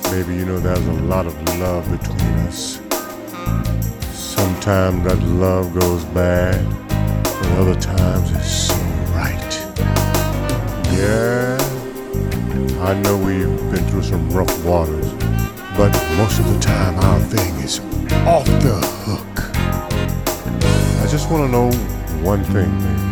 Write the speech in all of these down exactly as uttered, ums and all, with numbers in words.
Baby, you know there's a lot of love between us. Sometimes that love goes bad, but other times it's so right. Yeah, I know we've been through some rough waters, but most of the time our thing is off the hook. I just want to know one thing,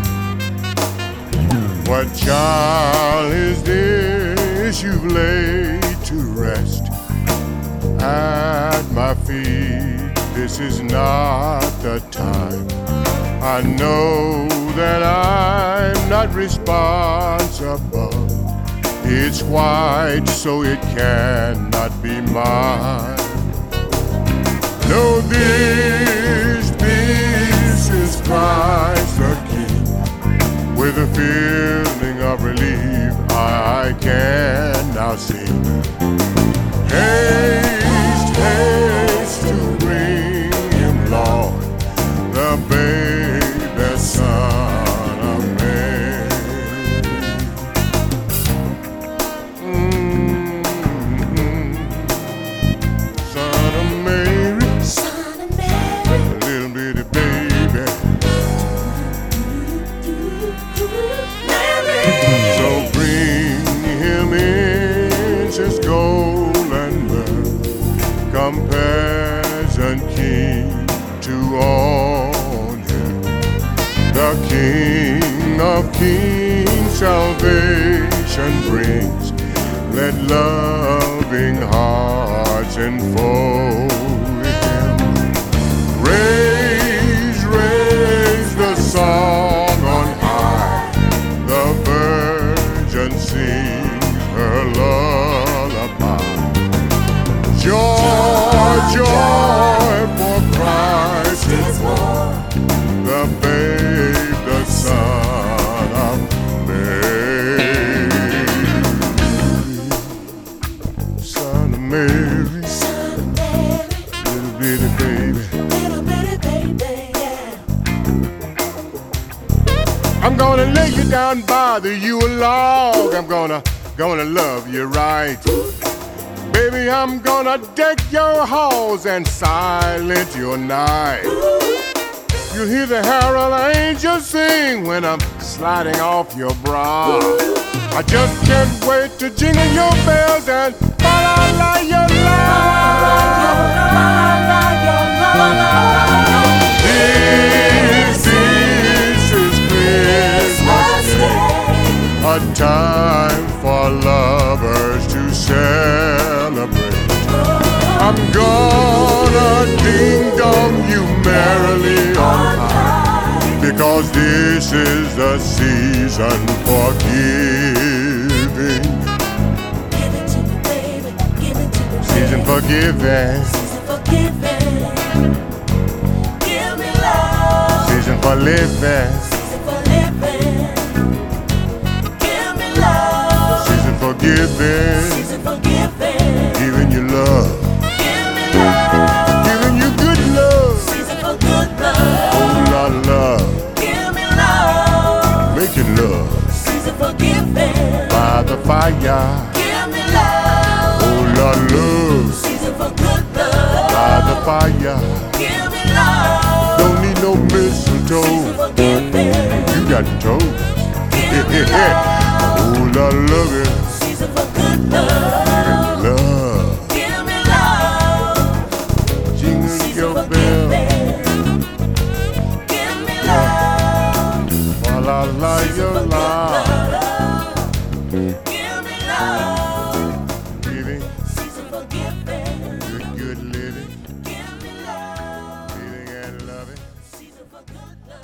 baby. What child is this you've laid to rest at my feet? This is not the time. I know that I'm not responsible. It's white, so it cannot be mine. No, this, this is Christ the King. With a feeling of relief, I can now sing. Haste, haste to bring him, Lord, the babe, the Son of Mary. Mm-hmm. Son of Mary, Son of Mary, little bitty baby. Mary. So bring him in, says gold and myrrh, come peasant king to own him. The King of Kings salvation brings. Let loving hearts enfold him. Raise, raise the song on high. The virgin sings her lullaby. Joy, joy, for Christ is born, the babe, the Son of Mary. Son of Mary, Son of Mary, little bitty baby. little bitty baby, yeah. I'm gonna lay you down by the Yule log. I'm gonna, gonna love you right. Baby, I'm gonna deck your halls and silence your night. You hear the herald angels sing when I'm sliding off your bra. I just can't wait to jingle your bells and la-la-la your love. This, this is Christmas Day, a time for lovers to celebrate. I'm gonna ding-dong you merrily on high, because this is the season for giving. Give it to me, baby, give it to me, Season baby. for giving. Season for giving. Give me love. Season for living. Season for living. Give me love. Season for giving. Season for giving. Giving you love. Give me love. Giving you good love. Season for good love. Whole lot of love. Give me love. Making love Season for giving. by the fire. Give me love. Whole lot of love Season for good love. by the fire. Give me love. Don't need no Season mistletoe. for giving. You got toast. Give me love. Whole lot of loving. Season for good love. Love. Give me love. Jingle Season your for bell. giving. Give me love. While I lie Season your for good love. love. Give me love. Giving Season for giving. good, good living. Give me love. Living and loving. Season for good love.